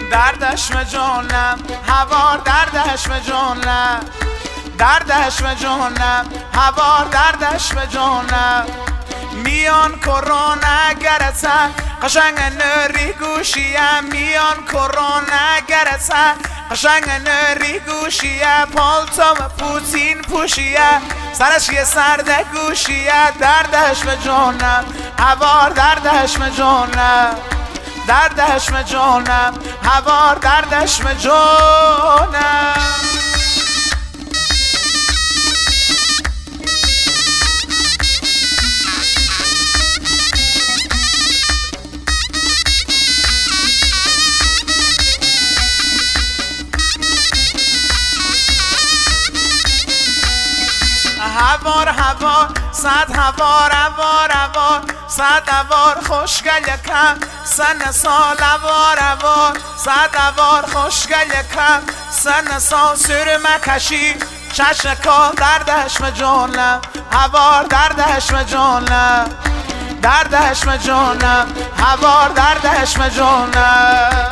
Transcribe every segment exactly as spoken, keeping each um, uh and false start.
دردش و جانم هوار دردش و جانم دردش و جانم هوار دردش و جانم میان کرونا گرسن قشنگ نری گوشیم میان کرونا گرسن قشنگ نری گوشیه پالتو و پوتین پوشیه سرش یه سرده گوشیه دردش و جانم هوار دردش و جانم دردش و جانم هوار دردش و جانم هوار هوار صد هوار هوار هوار صد هوار خوشگل یکم سن سال هوار هوار صد هوار خوشگل یکم سن سال سر مکشی چشکال دردش و جانم هوار دردش و جانم دردش و جانم هوار دردش و جانم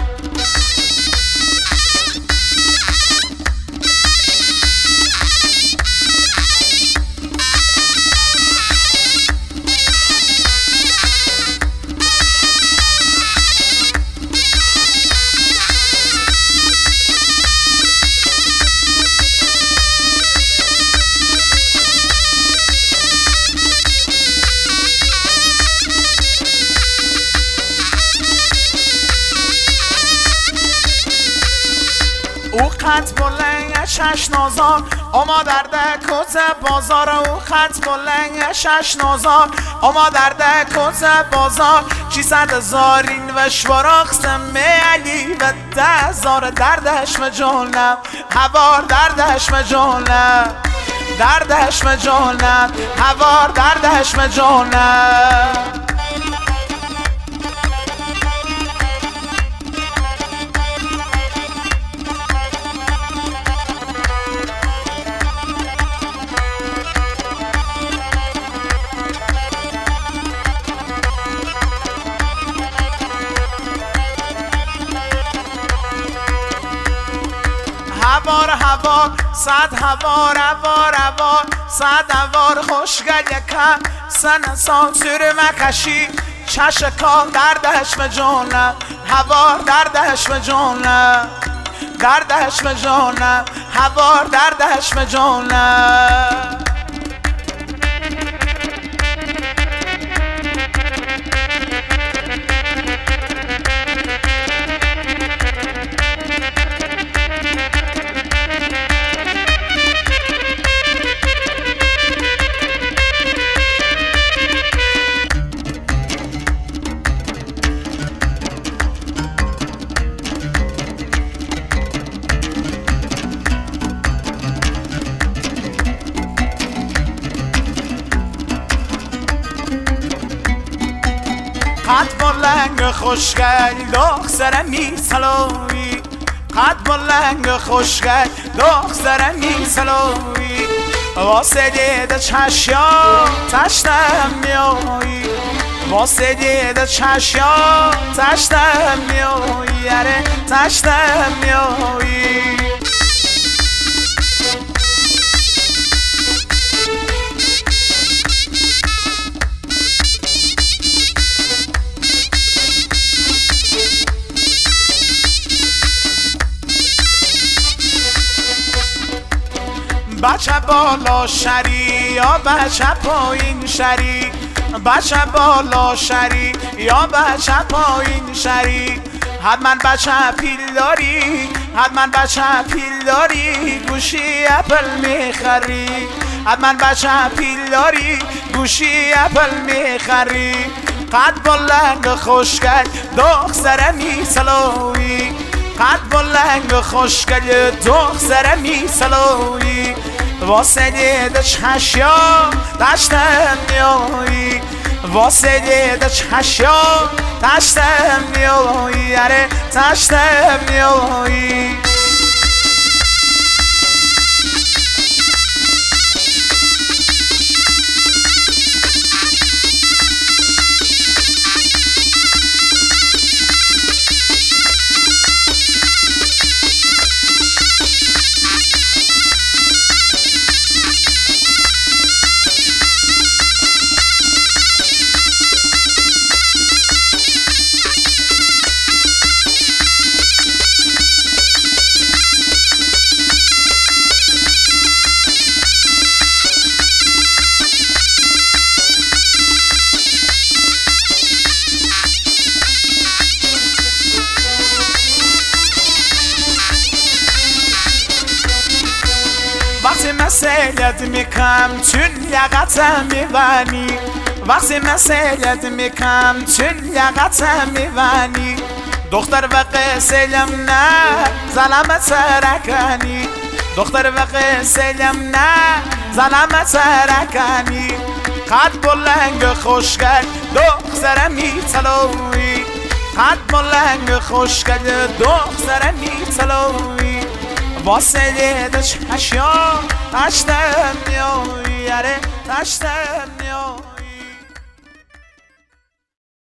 او خط بلنگ شش نازار اما درده کت بازار او خط بلنگ شش نازار اما درده کت بازار چی صد هزارین و شوراخستم علی و ده هزار دردش و جانم هوار دردش و جانم دردش و جانم هوار دردش و جانم هوار هوار صد هوار هوار هوار صد هوار خوشگل یکم سن سال سر مکشی چشکال دردش و جانم هوار دردش و جانم دردش و جانم هوار دردش و جانم قد بلنگ خوشگل دختر میسلوی قد بلنگ خوشگل دختر میسلوی واسه دیده چشیا تشتم میایی واسه دیده چشیا تشتم میایی اره تشتم میایی بچه بالا شری یا بچه پایین شری بچه بالا شری یا بچه پایین شری حتما بچه پیل داری حتما بچه پیل داری گوشی اپل میخری حتما بچه پیل داری گوشی اپل میخری قد بلند خوشگل دختر میسلوی قد بلند خوشگل دختر میسلوی واسه دیده چشیا دشتم میایی واسه دیده چشیا دشتم میایی اره دشتم میایی مسئلت میکم چون یقتم میبنی وقتی مسئلت میکم چون یقتم میبنی دختر و قسلم نه ظلمت سرکنی دختر و قسلم نه ظلمت سرکنی قد بلنگ خوشگل دختر میتلوی قد بلنگ خوشگل دختر میتلوی واسه دیدش اشیا تشتم نیوی اره تشتم نیوی